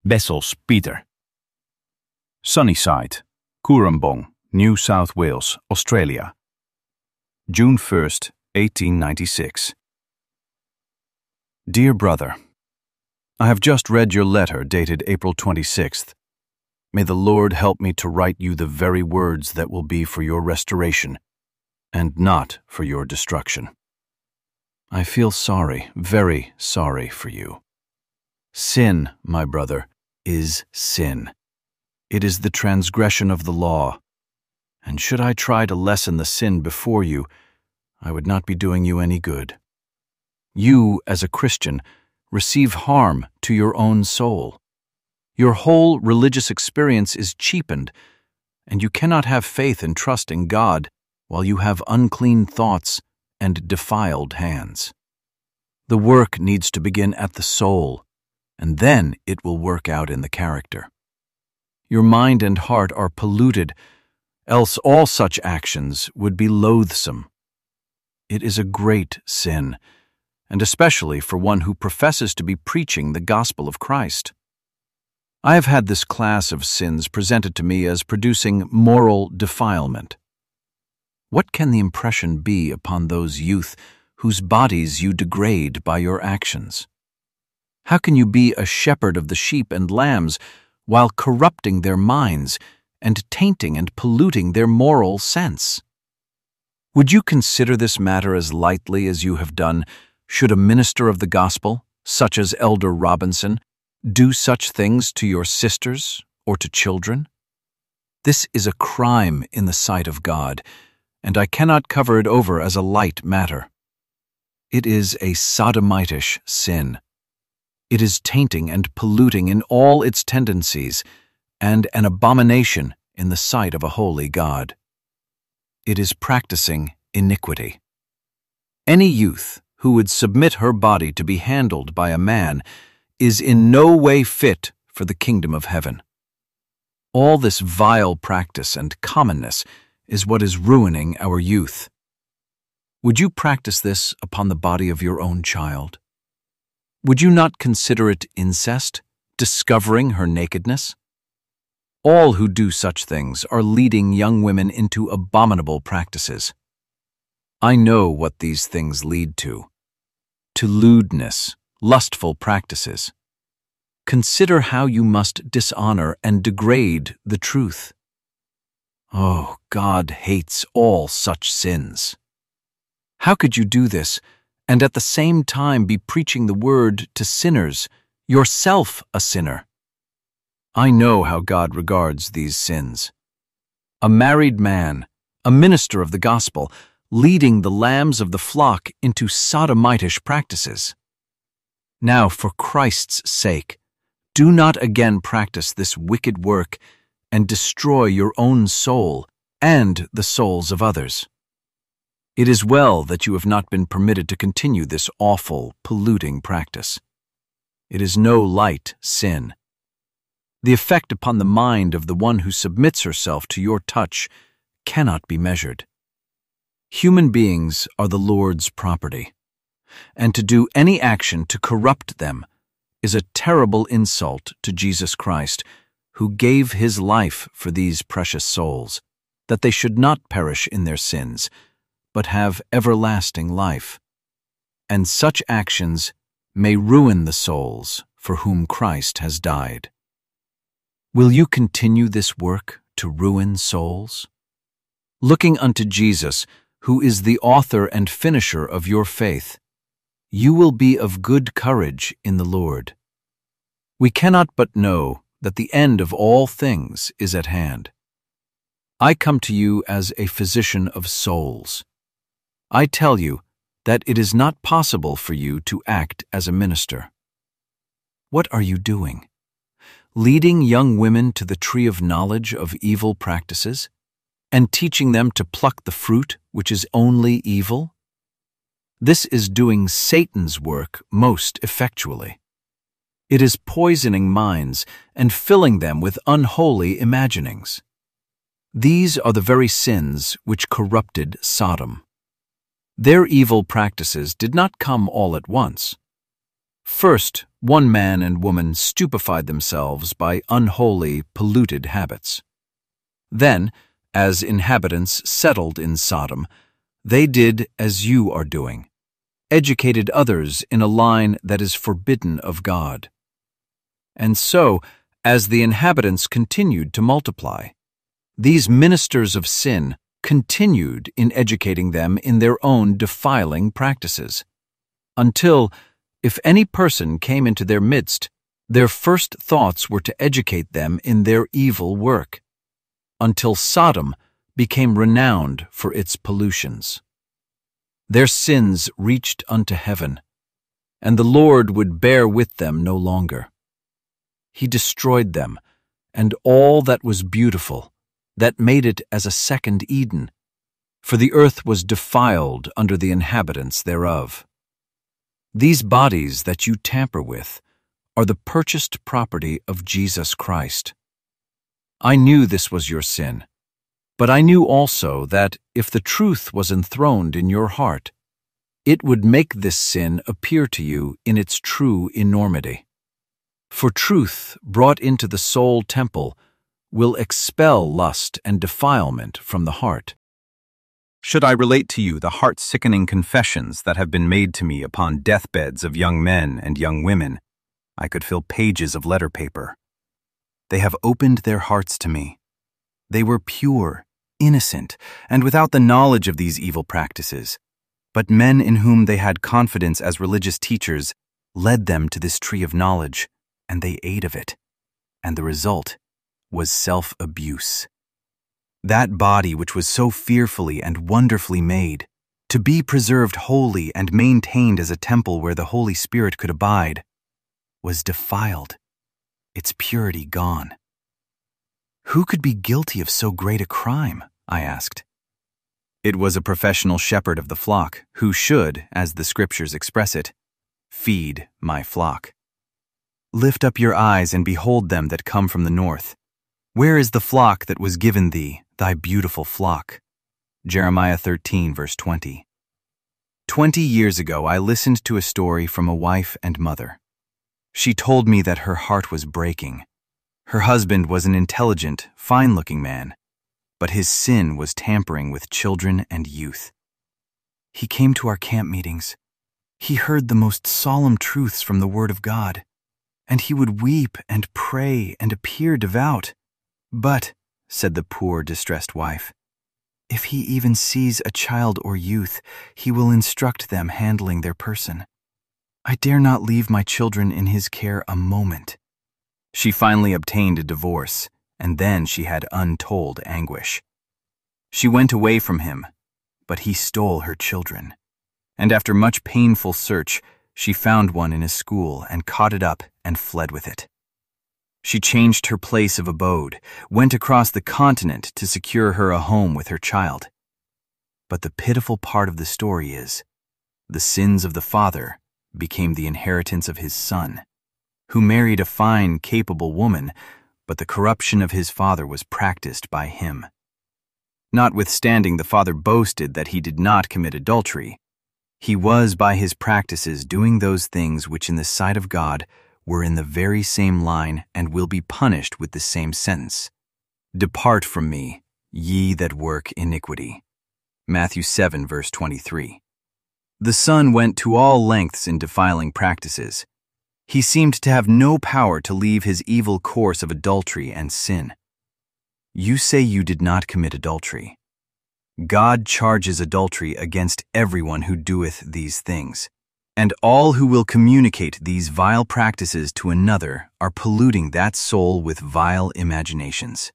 Wessels, Peter. Sunnyside, Cooranbong, New South Wales, Australia. June 1st, 1896. Dear Brother, I have just read your letter dated April 26th. May the Lord help me to write you the very words that will be for your restoration, and not for your destruction. I feel sorry, very sorry for you. Sin, my brother, is sin. It is the transgression of the law, and should I try to lessen the sin before you, I would not be doing you any good. You, as a Christian, receive harm to your own soul. Your whole religious experience is cheapened, and you cannot have faith and trust in God while you have unclean thoughts and defiled hands. The work needs to begin at the soul, and then it will work out in the character. Your mind and heart are polluted, else all such actions would be loathsome. It is a great sin, and especially for one who professes to be preaching the gospel of Christ. I have had this class of sins presented to me as producing moral defilement. What can the impression be upon those youth whose bodies you degrade by your actions? How can you be a shepherd of the sheep and lambs while corrupting their minds and tainting and polluting their moral sense? Would you consider this matter as lightly as you have done should a minister of the gospel, such as Elder Robinson, do such things to your sisters or to children? This is a crime in the sight of God, and I cannot cover it over as a light matter. It is a sodomitish sin. It is tainting and polluting in all its tendencies, and an abomination in the sight of a holy God. It is practicing iniquity. Any youth who would submit her body to be handled by a man is in no way fit for the kingdom of heaven. All this vile practice and commonness is what is ruining our youth. Would you practice this upon the body of your own child? Would you not consider it incest, discovering her nakedness? All who do such things are leading young women into abominable practices. I know what these things lead to lewdness, lustful practices. Consider how you must dishonor and degrade the truth. Oh, God hates all such sins. How could you do this and at the same time be preaching the word to sinners, yourself a sinner? I know how God regards these sins. A married man, a minister of the gospel, leading the lambs of the flock into sodomitish practices. Now, for Christ's sake, do not again practice this wicked work and destroy your own soul and the souls of others. It is well that you have not been permitted to continue this awful, polluting practice. It is no light sin. The effect upon the mind of the one who submits herself to your touch cannot be measured. Human beings are the Lord's property, and to do any action to corrupt them is a terrible insult to Jesus Christ, who gave his life for these precious souls, that they should not perish in their sins, but have everlasting life. And such actions may ruin the souls for whom Christ has died. Will you continue this work to ruin souls? Looking unto Jesus, who is the author and finisher of your faith, you will be of good courage in the Lord. We cannot but know that the end of all things is at hand. I come to you as a physician of souls. I tell you that it is not possible for you to act as a minister. What are you doing? Leading young women to the tree of knowledge of evil practices, and teaching them to pluck the fruit which is only evil? This is doing Satan's work most effectually. It is poisoning minds and filling them with unholy imaginings. These are the very sins which corrupted Sodom. Their evil practices did not come all at once. First One man and woman stupefied themselves by unholy, polluted habits. Then, as inhabitants settled in Sodom, they did as you are doing, educated others in a line that is forbidden of God. And so, as the inhabitants continued to multiply, these ministers of sin continued in educating them in their own defiling practices, until, if any person came into their midst, their first thoughts were to educate them in their evil work, until Sodom became renowned for its pollutions. Their sins reached unto heaven, and the Lord would bear with them no longer. He destroyed them, and all that was beautiful, that made it as a second Eden, for the earth was defiled under the inhabitants thereof. These bodies that you tamper with are the purchased property of Jesus Christ. I knew this was your sin, but I knew also that if the truth was enthroned in your heart, it would make this sin appear to you in its true enormity. For truth brought into the soul temple will expel lust and defilement from the heart. Should I relate to you the heart-sickening confessions that have been made to me upon deathbeds of young men and young women, I could fill pages of letter paper. They have opened their hearts to me. They were pure, innocent, and without the knowledge of these evil practices, but men in whom they had confidence as religious teachers led them to this tree of knowledge, and they ate of it, and the result was self-abuse. That body which was so fearfully and wonderfully made, to be preserved holy and maintained as a temple where the Holy Spirit could abide, was defiled, its purity gone. Who could be guilty of so great a crime? I asked. It was a professional shepherd of the flock who should, as the scriptures express it, feed my flock. Lift up your eyes and behold them that come from the north. Where is the flock that was given thee, thy beautiful flock? Jeremiah 13, verse 20. 20 years ago, I listened to a story from a wife and mother. She told me that her heart was breaking. Her husband was an intelligent, fine-looking man, but his sin was tampering with children and youth. He came to our camp meetings. He heard the most solemn truths from the Word of God, and he would weep and pray and appear devout. But, said the poor, distressed wife, if he even sees a child or youth, he will instruct them handling their person. I dare not leave my children in his care a moment. She finally obtained a divorce, and then she had untold anguish. She went away from him, but he stole her children. And after much painful search, she found one in a school and caught it up and fled with it. She changed her place of abode, went across the continent to secure her a home with her child. But the pitiful part of the story is, the sins of the father became the inheritance of his son, who married a fine, capable woman, but the corruption of his father was practiced by him. Notwithstanding the father boasted that he did not commit adultery, he was by his practices doing those things which in the sight of God were in the very same line and will be punished with the same sentence. Depart from me, ye that work iniquity. Matthew 7, verse 23. The son went to all lengths in defiling practices. He seemed to have no power to leave his evil course of adultery and sin. You say you did not commit adultery. God charges adultery against everyone who doeth these things. And all who will communicate these vile practices to another are polluting that soul with vile imaginations.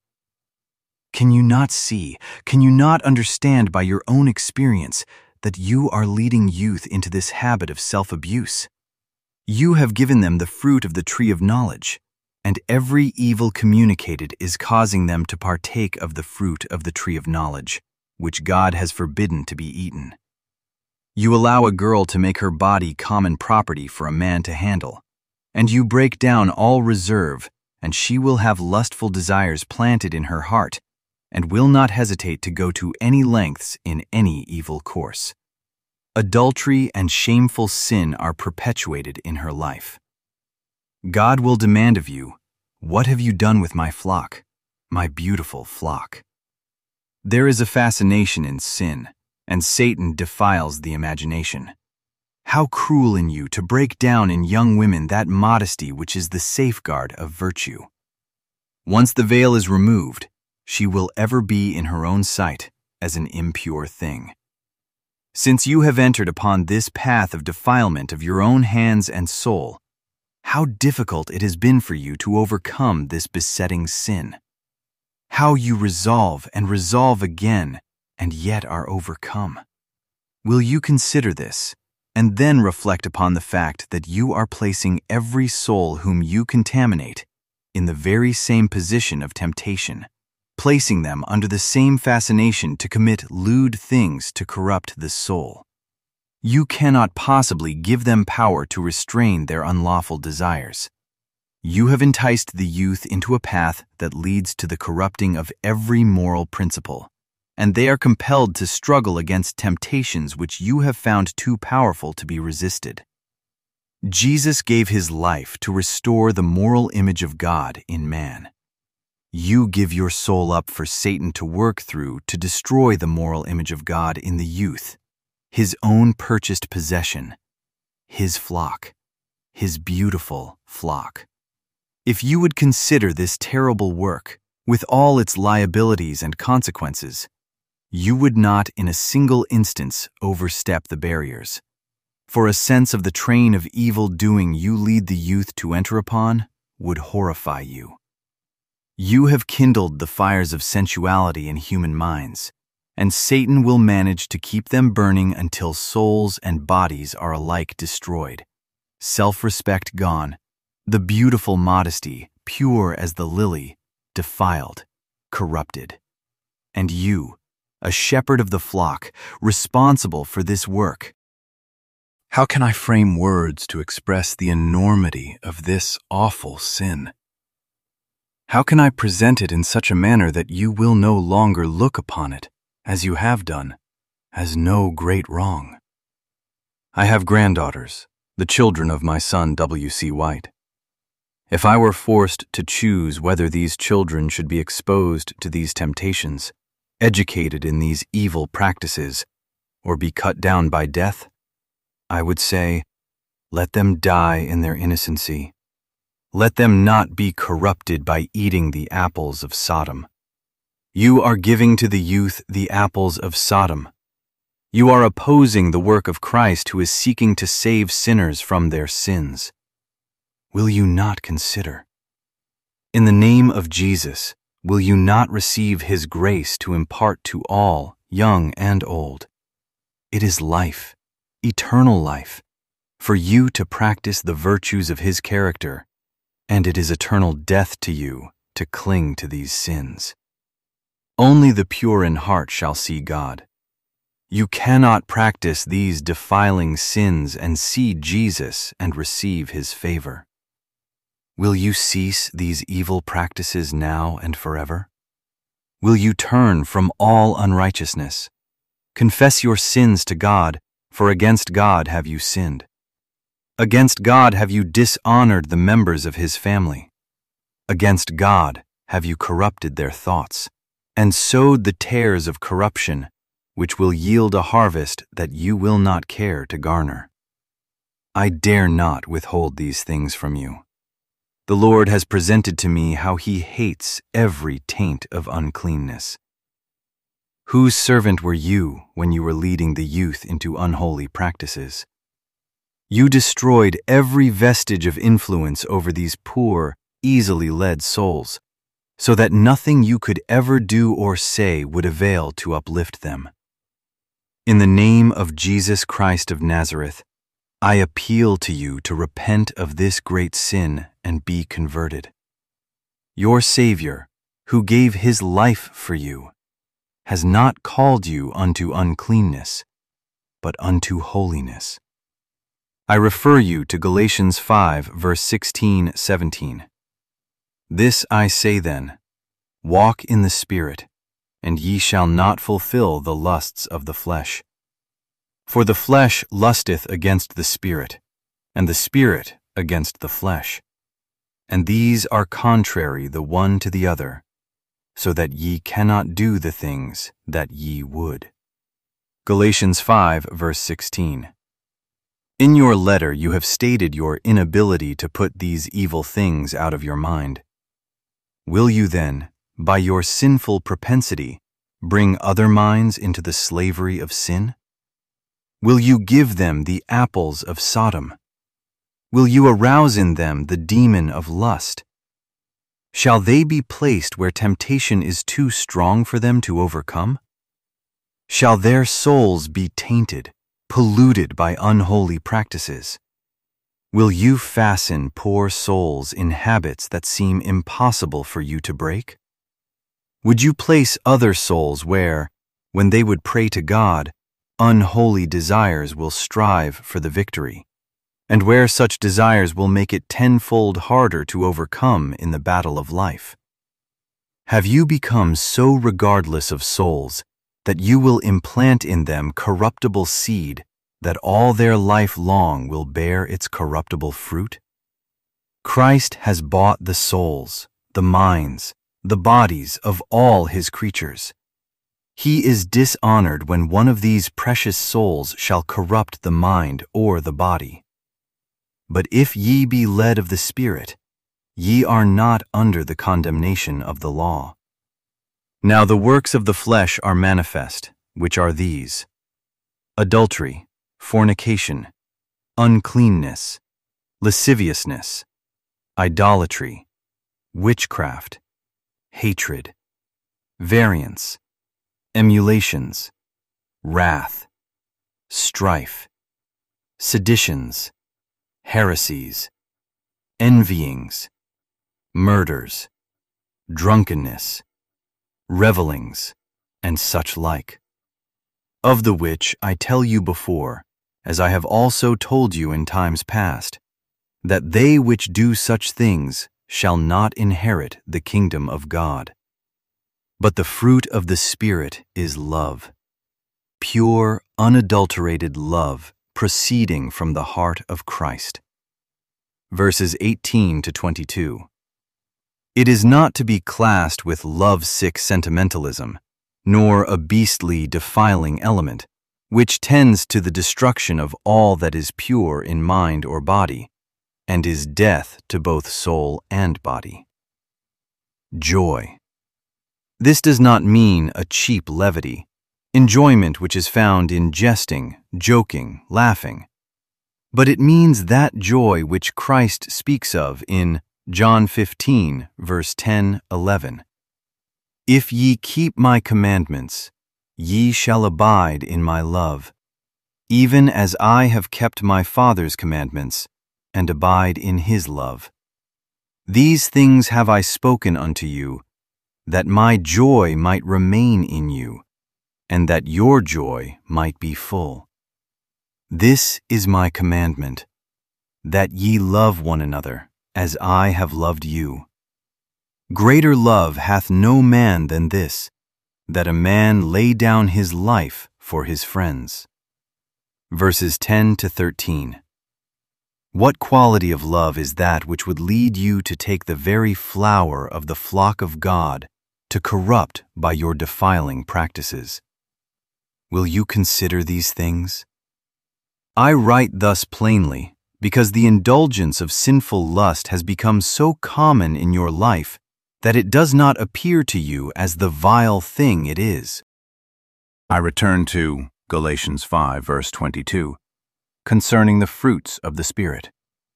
Can you not see, can you not understand by your own experience that you are leading youth into this habit of self-abuse? You have given them the fruit of the tree of knowledge, and every evil communicated is causing them to partake of the fruit of the tree of knowledge, which God has forbidden to be eaten. You allow a girl to make her body common property for a man to handle, and you break down all reserve, and she will have lustful desires planted in her heart, and will not hesitate to go to any lengths in any evil course. Adultery and shameful sin are perpetuated in her life. God will demand of you, "What have you done with my flock, my beautiful flock?" There is a fascination in sin, and Satan defiles the imagination. How cruel in you to break down in young women that modesty which is the safeguard of virtue. Once the veil is removed, she will ever be in her own sight as an impure thing. Since you have entered upon this path of defilement of your own hands and soul, how difficult it has been for you to overcome this besetting sin. How you resolve and resolve again, and yet are overcome. Will you consider this, and then reflect upon the fact that you are placing every soul whom you contaminate in the very same position of temptation, placing them under the same fascination to commit lewd things to corrupt the soul. You cannot possibly give them power to restrain their unlawful desires. You have enticed the youth into a path that leads to the corrupting of every moral principle, and they are compelled to struggle against temptations which you have found too powerful to be resisted. Jesus gave his life to restore the moral image of God in man. You give your soul up for Satan to work through to destroy the moral image of God in the youth, his own purchased possession, his flock, his beautiful flock. If you would consider this terrible work, with all its liabilities and consequences, you would not in a single instance overstep the barriers. For a sense of the train of evil doing you lead the youth to enter upon would horrify you. You have kindled the fires of sensuality in human minds, and Satan will manage to keep them burning until souls and bodies are alike destroyed, self-respect gone, the beautiful modesty, pure as the lily, defiled, corrupted. And you, a shepherd of the flock, responsible for this work. How can I frame words to express the enormity of this awful sin? How can I present it in such a manner that you will no longer look upon it, as you have done, as no great wrong? I have granddaughters, the children of my son W.C. White. If I were forced to choose whether these children should be exposed to these temptations, educated in these evil practices, or be cut down by death, I would say, let them die in their innocency. Let them not be corrupted by eating the apples of Sodom. You are giving to the youth the apples of Sodom. You are opposing the work of Christ who is seeking to save sinners from their sins. Will you not consider? In the name of Jesus, will you not receive his grace to impart to all, young and old? It is life, eternal life, for you to practice the virtues of his character, and it is eternal death to you to cling to these sins. Only the pure in heart shall see God. You cannot practice these defiling sins and see Jesus and receive his favor. Will you cease these evil practices now and forever? Will you turn from all unrighteousness? Confess your sins to God, for against God have you sinned. Against God have you dishonored the members of his family. Against God have you corrupted their thoughts, and sowed the tares of corruption, which will yield a harvest that you will not care to garner. I dare not withhold these things from you. The Lord has presented to me how he hates every taint of uncleanness. Whose servant were you when you were leading the youth into unholy practices? You destroyed every vestige of influence over these poor, easily led souls, so that nothing you could ever do or say would avail to uplift them. In the name of Jesus Christ of Nazareth, I appeal to you to repent of this great sin and be converted. Your Savior, who gave his life for you, has not called you unto uncleanness, but unto holiness. I refer you to Galatians 5, verse 16-17. This I say then, walk in the Spirit, and ye shall not fulfill the lusts of the flesh. For the flesh lusteth against the Spirit, and the Spirit against the flesh. and these are contrary the one to the other, so that ye cannot do the things that ye would. Galatians 5, verse 16. In your letter you have stated your inability to put these evil things out of your mind. Will you then, by your sinful propensity, bring other minds into the slavery of sin? Will you give them the apples of Sodom? Will you arouse in them the demon of lust? Shall they be placed where temptation is too strong for them to overcome? Shall their souls be tainted, polluted by unholy practices? Will you fasten poor souls in habits that seem impossible for you to break? Would you place other souls where, when they would pray to God, unholy desires will strive for the victory, and where such desires will make it tenfold harder to overcome in the battle of life? Have you become so regardless of souls that you will implant in them corruptible seed that all their life long will bear its corruptible fruit? Christ has bought the souls, the minds, the bodies of all his creatures. He is dishonored when one of these precious souls shall corrupt the mind or the body. But if ye be led of the Spirit, ye are not under the condemnation of the law. Now the works of the flesh are manifest, which are these: adultery, fornication, uncleanness, lasciviousness, idolatry, witchcraft, hatred, variance, emulations, wrath, strife, seditions, heresies, envyings, murders, drunkenness, revellings, and such like. Of the which I tell you before, as I have also told you in times past, that they which do such things shall not inherit the kingdom of God. But the fruit of the Spirit is love, pure, unadulterated love proceeding from the heart of Christ. Verses 18 to 22. It is not to be classed with love-sick sentimentalism, nor a beastly, defiling element, which tends to the destruction of all that is pure in mind or body, and is death to both soul and body. Joy. This does not mean a cheap levity, enjoyment which is found in jesting, joking, laughing, but it means that joy which Christ speaks of in John 15, verse 10-11. If ye keep my commandments, ye shall abide in my love, even as I have kept my Father's commandments, and abide in his love. These things have I spoken unto you, that my joy might remain in you, and that your joy might be full. This is my commandment, that ye love one another, as I have loved you. Greater love hath no man than this, that a man lay down his life for his friends. Verses 10 to 13. What quality of love is that which would lead you to take the very flower of the flock of God to corrupt by your defiling practices? Will you consider these things? I write thus plainly because the indulgence of sinful lust has become so common in your life that it does not appear to you as the vile thing it is. I return to Galatians 5, verse 22, concerning the fruits of the Spirit.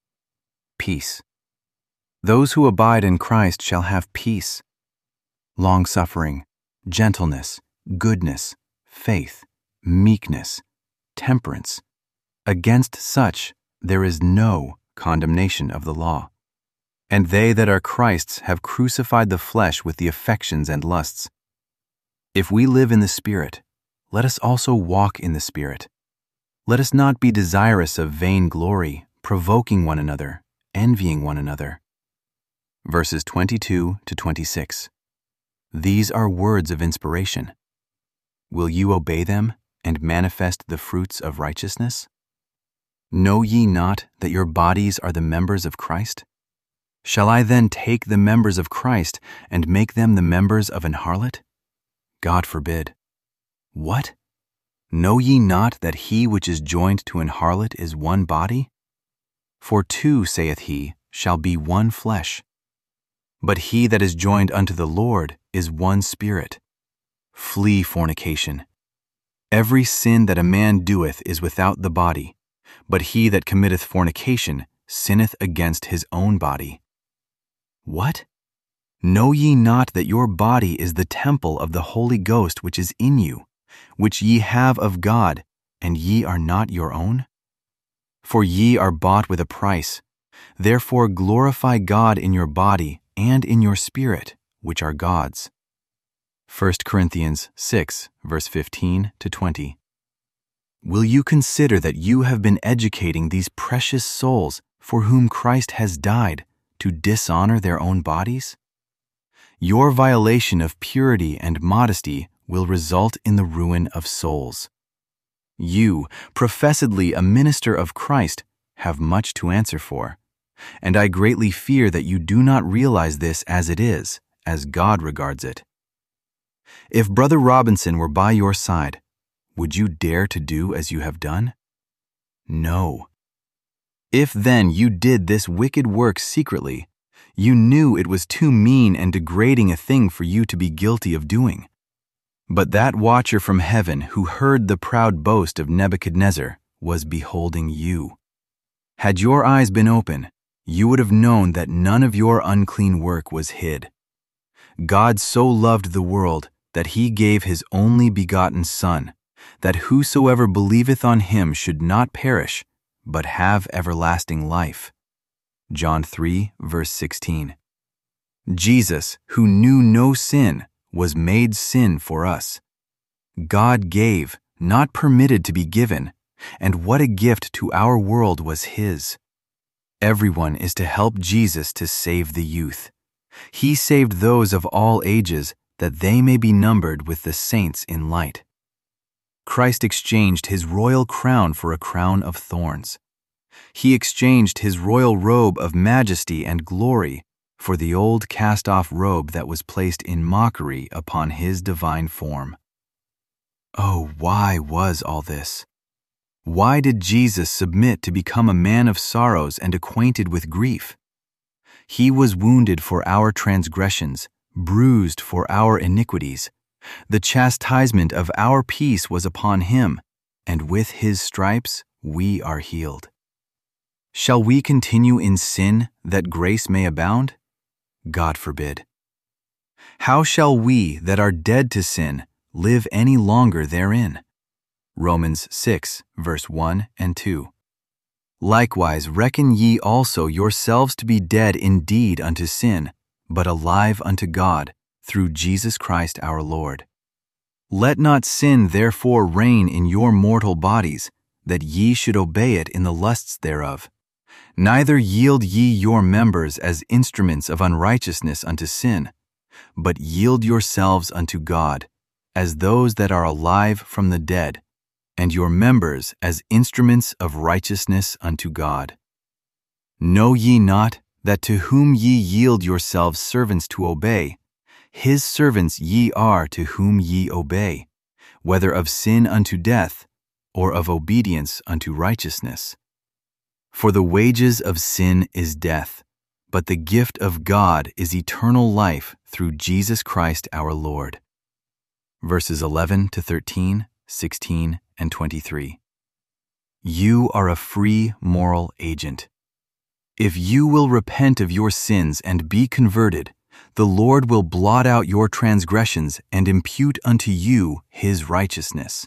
Peace. Those who abide in Christ shall have peace, long-suffering, gentleness, goodness, faith, meekness, temperance. Against such there is no condemnation of the law. And they that are Christ's have crucified the flesh with the affections and lusts. If we live in the Spirit, let us also walk in the Spirit. Let us not be desirous of vain glory, provoking one another, envying one another. Verses 22 to 26. These are words of inspiration. Will you obey them and manifest the fruits of righteousness? Know ye not that your bodies are the members of Christ? Shall I then take the members of Christ and make them the members of an harlot? God forbid. What? Know ye not that he which is joined to an harlot is one body? For two, saith he, shall be one flesh. But he that is joined unto the Lord is one spirit. Flee fornication. Every sin that a man doeth is without the body, but he that committeth fornication sinneth against his own body. What? Know ye not that your body is the temple of the Holy Ghost which is in you, which ye have of God, and ye are not your own? For ye are bought with a price. Therefore glorify God in your body and in your spirit, which are God's. 1 Corinthians 6, verse 15 to 20. Will you consider that you have been educating these precious souls for whom Christ has died to dishonor their own bodies? Your violation of purity and modesty will result in the ruin of souls. You, professedly a minister of Christ, have much to answer for, and I greatly fear that you do not realize this as it is, as God regards it. If Brother Robinson were by your side, would you dare to do as you have done? No. If then you did this wicked work secretly, you knew it was too mean and degrading a thing for you to be guilty of doing. But that watcher from heaven who heard the proud boast of Nebuchadnezzar was beholding you. Had your eyes been open, you would have known that none of your unclean work was hid. God so loved the world that he gave his only begotten Son, that whosoever believeth on him should not perish, but have everlasting life. John 3, verse 16. Jesus, who knew no sin, was made sin for us. God gave, not permitted to be given, and what a gift to our world was his. Everyone is to help Jesus to save the youth. He saved those of all ages, that they may be numbered with the saints in light. Christ exchanged his royal crown for a crown of thorns. He exchanged his royal robe of majesty and glory for the old cast-off robe that was placed in mockery upon his divine form. Oh, why was all this? Why did Jesus submit to become a man of sorrows and acquainted with grief? He was wounded for our transgressions, bruised for our iniquities. The chastisement of our peace was upon him, and with his stripes we are healed. Shall we continue in sin that grace may abound? God forbid. How shall we that are dead to sin live any longer therein? Romans 6, verse 1 and 2. Likewise reckon ye also yourselves to be dead indeed unto sin, but alive unto God, through Jesus Christ our Lord. Let not sin therefore reign in your mortal bodies, that ye should obey it in the lusts thereof. Neither yield ye your members as instruments of unrighteousness unto sin, but yield yourselves unto God, as those that are alive from the dead, and your members as instruments of righteousness unto God. Know ye not that to whom ye yield yourselves servants to obey, his servants ye are to whom ye obey, whether of sin unto death, or of obedience unto righteousness? For the wages of sin is death, but the gift of God is eternal life through Jesus Christ our Lord. Verses 11 to 13, 16, and 23. You are a free moral agent. If you will repent of your sins and be converted, the Lord will blot out your transgressions and impute unto you his righteousness.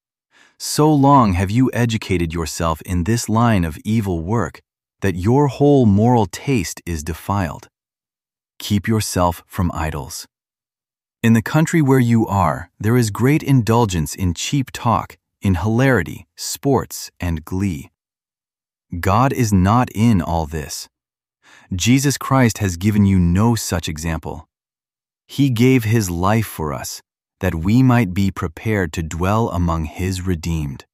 So long have you educated yourself in this line of evil work that your whole moral taste is defiled. Keep yourself from idols. In the country where you are, there is great indulgence in cheap talk, in hilarity, sports, and glee. God is not in all this. Jesus Christ has given you no such example. He gave his life for us, that we might be prepared to dwell among his redeemed.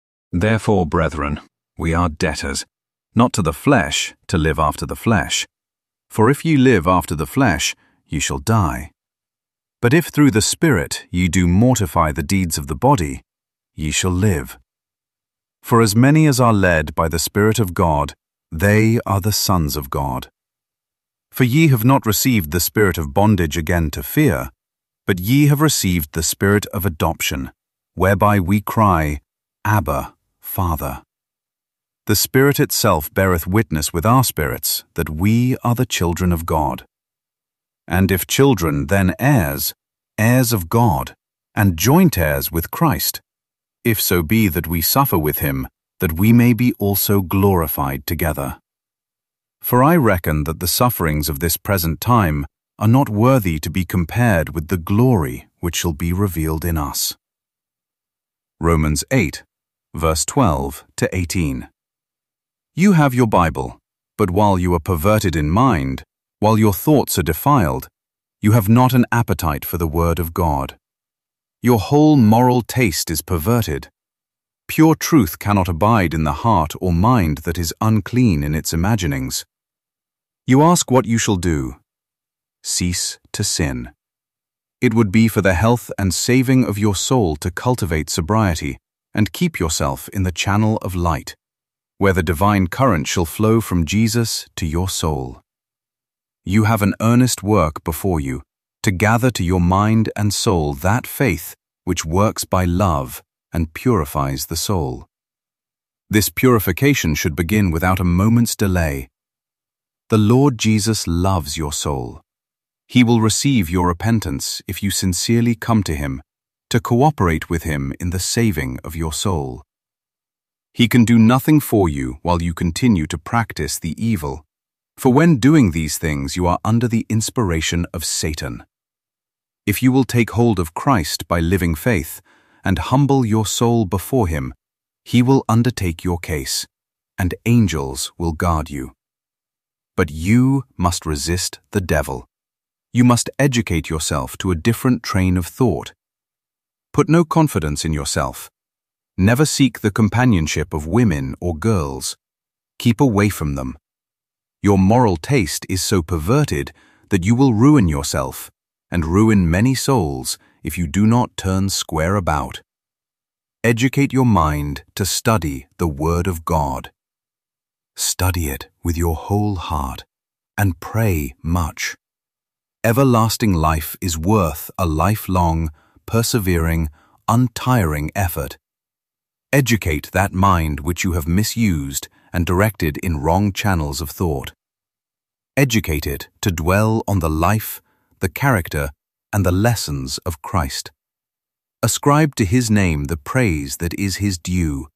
Therefore, brethren, we are debtors, not to the flesh, to live after the flesh. For if ye live after the flesh, ye shall die. But if through the Spirit ye do mortify the deeds of the body, ye shall live. For as many as are led by the Spirit of God, they are the sons of God. For ye have not received the spirit of bondage again to fear, but ye have received the Spirit of adoption, whereby we cry, Abba, Father. The Spirit itself beareth witness with our spirits that we are the children of God. And if children, then heirs, heirs of God, and joint heirs with Christ, if so be that we suffer with him, that we may be also glorified together. For I reckon that the sufferings of this present time are not worthy to be compared with the glory which shall be revealed in us. Romans 8, verse 12 to 18. You have your Bible, but while you are perverted in mind, while your thoughts are defiled, you have not an appetite for the word of God. Your whole moral taste is perverted. Pure truth cannot abide in the heart or mind that is unclean in its imaginings. You ask what you shall do. Cease to sin. It would be for the health and saving of your soul to cultivate sobriety and keep yourself in the channel of light, where the divine current shall flow from Jesus to your soul. You have an earnest work before you, to gather to your mind and soul that faith which works by love and purifies the soul. This purification should begin without a moment's delay. The Lord Jesus loves your soul. He will receive your repentance if you sincerely come to him, to cooperate with him in the saving of your soul. He can do nothing for you while you continue to practice the evil, for when doing these things you are under the inspiration of Satan. If you will take hold of Christ by living faith and humble your soul before him, he will undertake your case, and angels will guard you. But you must resist the devil. You must educate yourself to a different train of thought. Put no confidence in yourself. Never seek the companionship of women or girls. Keep away from them. Your moral taste is so perverted that you will ruin yourself and ruin many souls if you do not turn square about. Educate your mind to study the Word of God. Study it with your whole heart and pray much. Everlasting life is worth a lifelong, persevering, untiring effort. Educate that mind which you have misused and directed in wrong channels of thought. Educate it to dwell on the life, the character, and the lessons of Christ. Ascribe to his name the praise that is his due.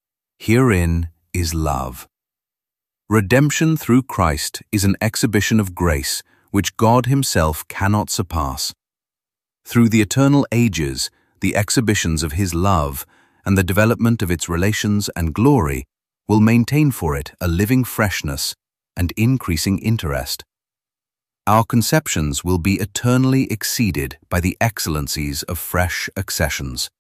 Herein is love. Redemption through Christ is an exhibition of grace which God himself cannot surpass. Through the eternal ages, the exhibitions of his love and the development of its relations and glory will maintain for it a living freshness and increasing interest. Our conceptions will be eternally exceeded by the excellencies of fresh accessions.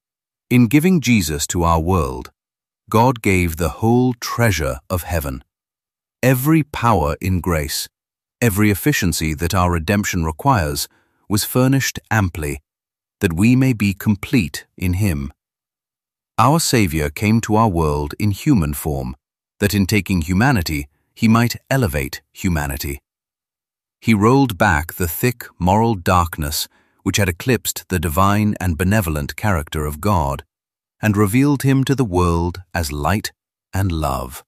In giving Jesus to our world, God gave the whole treasure of heaven. Every power in grace, every efficiency that our redemption requires, was furnished amply, that we may be complete in him. Our Savior came to our world in human form, that in taking humanity, he might elevate humanity. He rolled back the thick moral darkness which had eclipsed the divine and benevolent character of God, and revealed him to the world as light and love.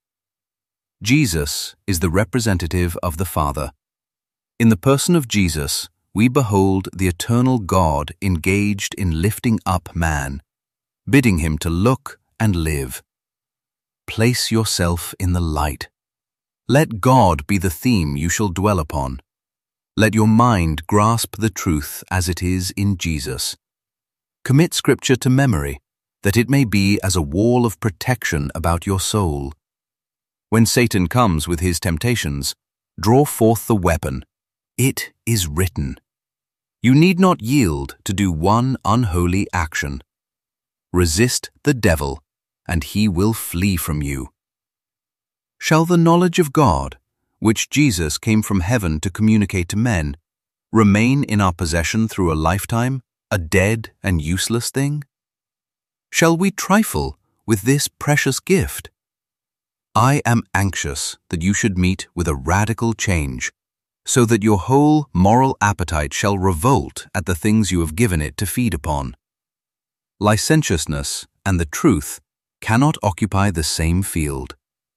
Jesus is the representative of the Father. In the person of Jesus, we behold the eternal God engaged in lifting up man, bidding him to look and live. Place yourself in the light. Let God be the theme you shall dwell upon. Let your mind grasp the truth as it is in Jesus. Commit Scripture to memory, that it may be as a wall of protection about your soul. When Satan comes with his temptations, draw forth the weapon. It is written. You need not yield to do one unholy action. Resist the devil, and he will flee from you. Shall the knowledge of God, which Jesus came from heaven to communicate to men, remain in our possession through a lifetime, a dead and useless thing? Shall we trifle with this precious gift? I am anxious that you should meet with a radical change, so that your whole moral appetite shall revolt at the things you have given it to feed upon. Licentiousness and the truth cannot occupy the same field.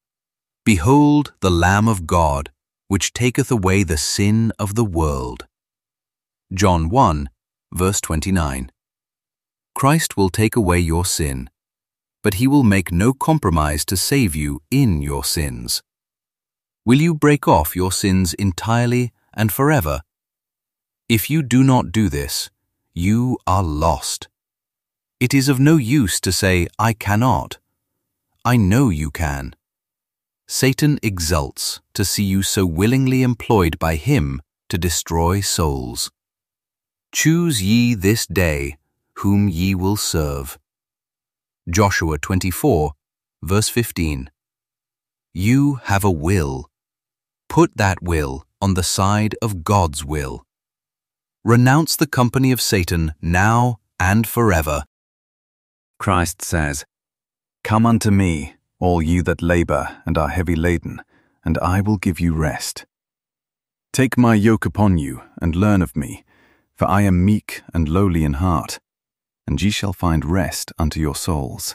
Behold the Lamb of God, which taketh away the sin of the world. John 1, verse 29. Christ will take away your sin, but he will make no compromise to save you in your sins. Will you break off your sins entirely and forever? If you do not do this, you are lost. It is of no use to say, I cannot. I know you can. Satan exults to see you so willingly employed by him to destroy souls. Choose ye this day whom ye will serve. Joshua 24, verse 15. You have a will. Put that will on the side of God's will. Renounce the company of Satan now and forever. Christ says, Come unto me, all you that labor and are heavy laden, and I will give you rest. Take my yoke upon you, and learn of me, for I am meek and lowly in heart, and ye shall find rest unto your souls.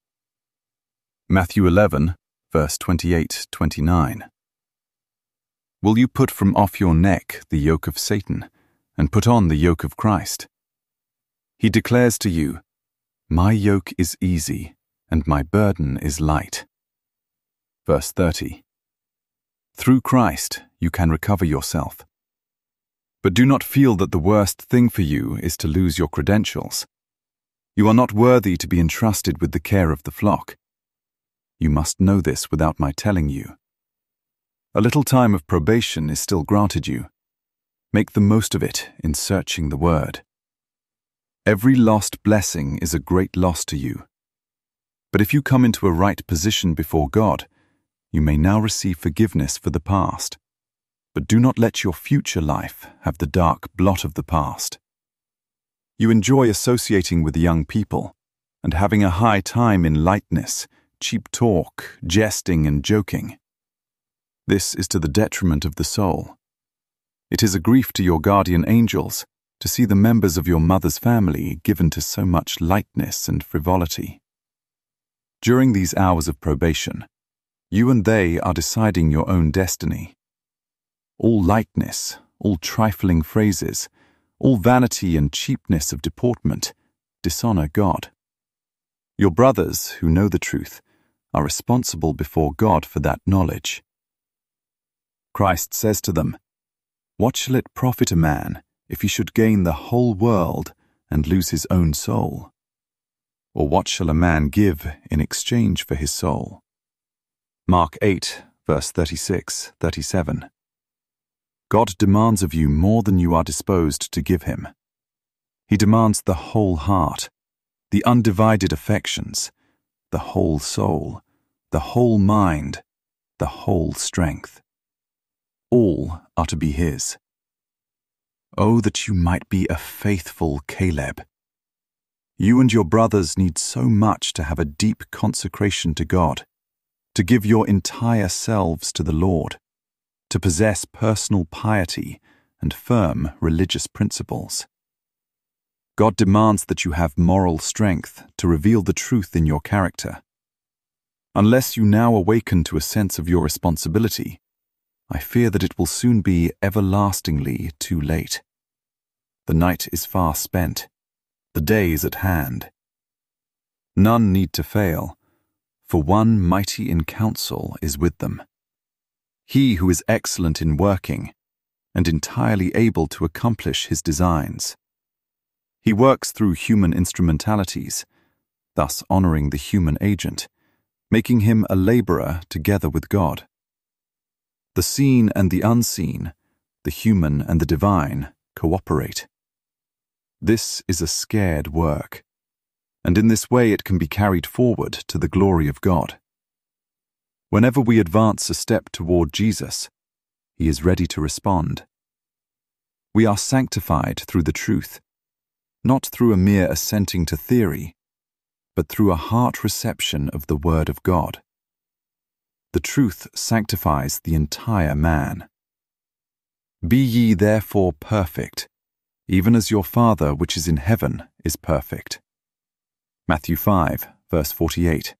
Matthew 11, verse 28-29. Will you put from off your neck the yoke of Satan, and put on the yoke of Christ? He declares to you, My yoke is easy, and my burden is light. Verse 30. Through Christ you can recover yourself. But do not feel that the worst thing for you is to lose your credentials. You are not worthy to be entrusted with the care of the flock. You must know this without my telling you. A little time of probation is still granted you. Make the most of it in searching the word. Every lost blessing is a great loss to you. But if you come into a right position before God, you may now receive forgiveness for the past. But do not let your future life have the dark blot of the past. You enjoy associating with young people and having a high time in lightness, cheap talk, jesting, and joking. This is to the detriment of the soul. It is a grief to your guardian angels to see the members of your mother's family given to so much lightness and frivolity. During these hours of probation, you and they are deciding your own destiny. All lightness, all trifling phrases, all vanity and cheapness of deportment dishonor God. Your brothers, who know the truth, are responsible before God for that knowledge. Christ says to them, What shall it profit a man if he should gain the whole world and lose his own soul? Or what shall a man give in exchange for his soul? Mark 8, verse 36-37. God demands of you more than you are disposed to give him. He demands the whole heart, the undivided affections, the whole soul, the whole mind, the whole strength. All are to be his. Oh, that you might be a faithful Caleb. You and your brothers need so much to have a deep consecration to God, to give your entire selves to the Lord, to possess personal piety and firm religious principles. God demands that you have moral strength to reveal the truth in your character. Unless you now awaken to a sense of your responsibility, I fear that it will soon be everlastingly too late. The night is far spent. The day is at hand. None need to fail, for one mighty in counsel is with them. He who is excellent in working, and entirely able to accomplish his designs. He works through human instrumentalities, thus honoring the human agent, making him a laborer together with God. The seen and the unseen, the human and the divine, cooperate. This is a scared work, and in this way it can be carried forward to the glory of God. Whenever we advance a step toward Jesus, he is ready to respond. We are sanctified through the truth, not through a mere assenting to theory, but through a heart reception of the Word of God. The truth sanctifies the entire man. Be ye therefore perfect, even as your Father which is in heaven is perfect. Matthew 5, verse 48.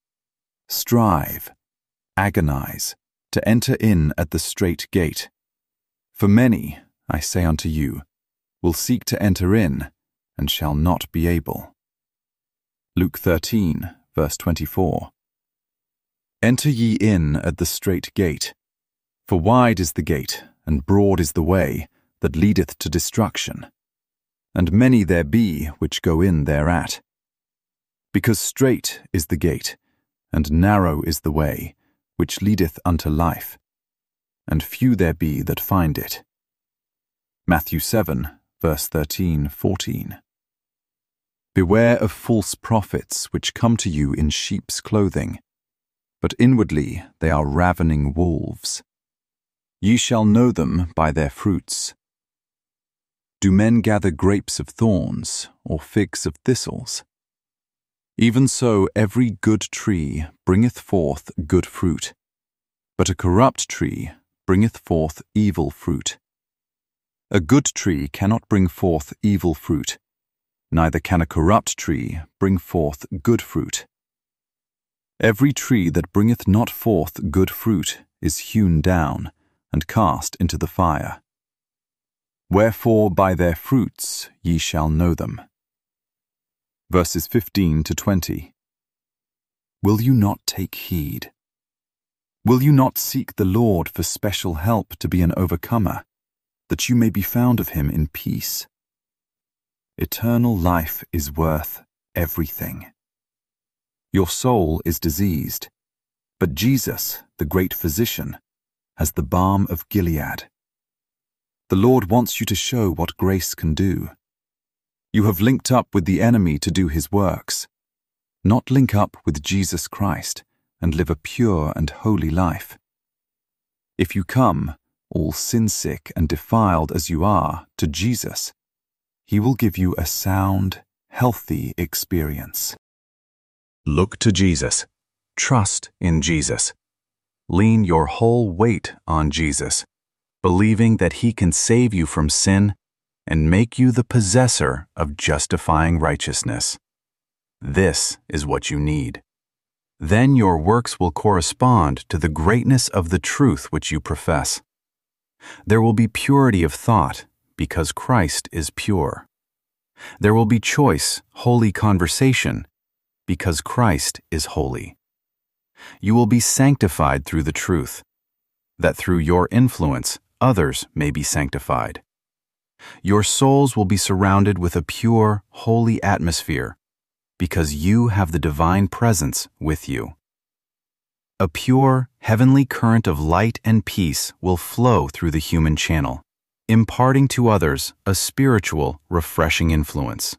Strive, agonize, to enter in at the strait gate. For many, I say unto you, will seek to enter in, and shall not be able. Luke 13, verse 24. Enter ye in at the strait gate, for wide is the gate, and broad is the way, that leadeth to destruction, and many there be which go in thereat. Because strait is the gate, and narrow is the way, which leadeth unto life, and few there be that find it. Matthew 7, verse 13-14. Beware of false prophets which come to you in sheep's clothing, but inwardly they are ravening wolves. Ye shall know them by their fruits. Do men gather grapes of thorns, or figs of thistles? Even so every good tree bringeth forth good fruit, but a corrupt tree bringeth forth evil fruit. A good tree cannot bring forth evil fruit, neither can a corrupt tree bring forth good fruit. Every tree that bringeth not forth good fruit is hewn down, and cast into the fire. Wherefore by their fruits ye shall know them. Verses 15-20. Will you not take heed? Will you not seek the Lord for special help to be an overcomer, that you may be found of him in peace? Eternal life is worth everything. Your soul is diseased, but Jesus, the great physician, has the balm of Gilead. The Lord wants you to show what grace can do. You have linked up with the enemy to do his works, not link up with Jesus Christ and live a pure and holy life. If you come, all sin-sick and defiled as you are, to Jesus, he will give you a sound, healthy experience. Look to Jesus. Trust in Jesus. Lean your whole weight on Jesus, believing that he can save you from sin and make you the possessor of justifying righteousness. This is what you need. Then your works will correspond to the greatness of the truth which you profess. There will be purity of thought, because Christ is pure. There will be choice, holy conversation, because Christ is holy. You will be sanctified through the truth, that through your influence others may be sanctified. Your souls will be surrounded with a pure, holy atmosphere, because you have the divine presence with you. A pure, heavenly current of light and peace will flow through the human channel, imparting to others a spiritual, refreshing influence.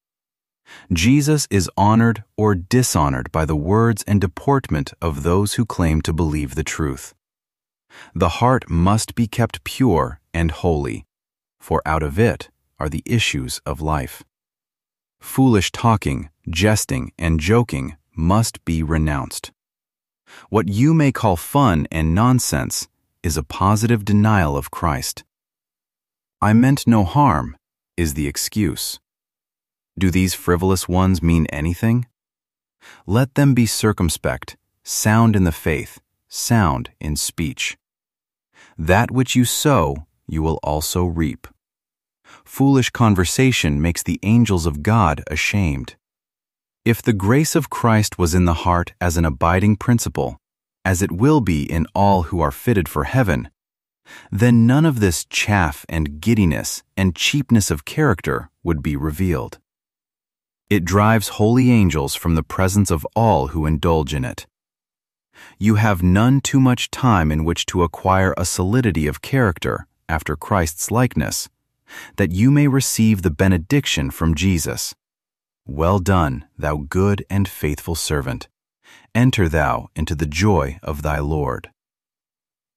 Jesus is honored or dishonored by the words and deportment of those who claim to believe the truth. The heart must be kept pure and holy, for out of it are the issues of life. Foolish talking, jesting, and joking must be renounced. What you may call fun and nonsense is a positive denial of Christ. I meant no harm is the excuse. Do these frivolous ones mean anything? Let them be circumspect, sound in the faith, sound in speech. That which you sow, you will also reap. Foolish conversation makes the angels of God ashamed. If the grace of Christ was in the heart as an abiding principle, as it will be in all who are fitted for heaven, then none of this chaff and giddiness and cheapness of character would be revealed. It drives holy angels from the presence of all who indulge in it. You have none too much time in which to acquire a solidity of character after Christ's likeness, that you may receive the benediction from Jesus. Well done, thou good and faithful servant. Enter thou into the joy of thy Lord.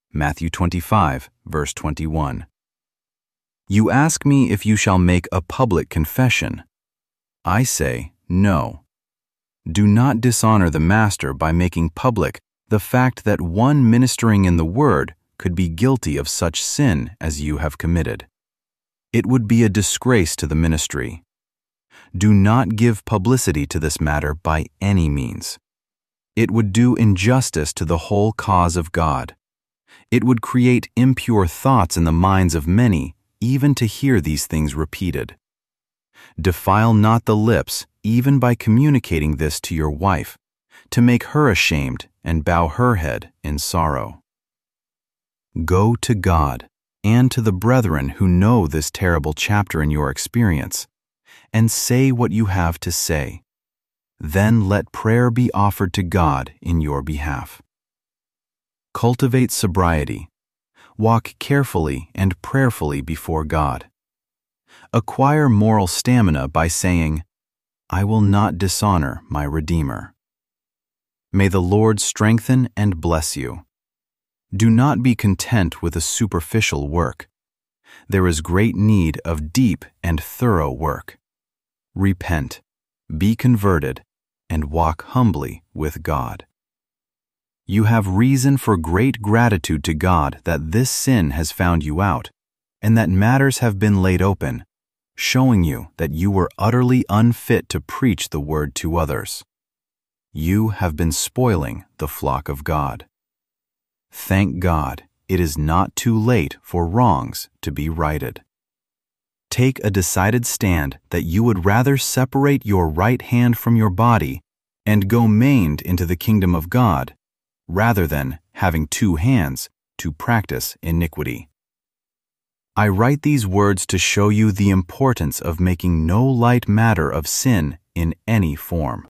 Matthew 25, verse 21. You ask me if you shall make a public confession. I say, no. Do not dishonor the Master by making public the fact that one ministering in the Word could be guilty of such sin as you have committed. It would be a disgrace to the ministry. Do not give publicity to this matter by any means. It would do injustice to the whole cause of God. It would create impure thoughts in the minds of many, even to hear these things repeated. Defile not the lips, even by communicating this to your wife, to make her ashamed and bow her head in sorrow. Go to God and to the brethren who know this terrible chapter in your experience, and say what you have to say. Then let prayer be offered to God in your behalf. Cultivate sobriety. Walk carefully and prayerfully before God. Acquire moral stamina by saying, I will not dishonor my Redeemer. May the Lord strengthen and bless you. Do not be content with a superficial work. There is great need of deep and thorough work. Repent, be converted, and walk humbly with God. You have reason for great gratitude to God that this sin has found you out, and that matters have been laid open, showing you that you were utterly unfit to preach the word to others. You have been spoiling the flock of God. Thank God, it is not too late for wrongs to be righted. Take a decided stand that you would rather separate your right hand from your body and go maimed into the kingdom of God, rather than having two hands to practice iniquity. I write these words to show you the importance of making no light matter of sin in any form.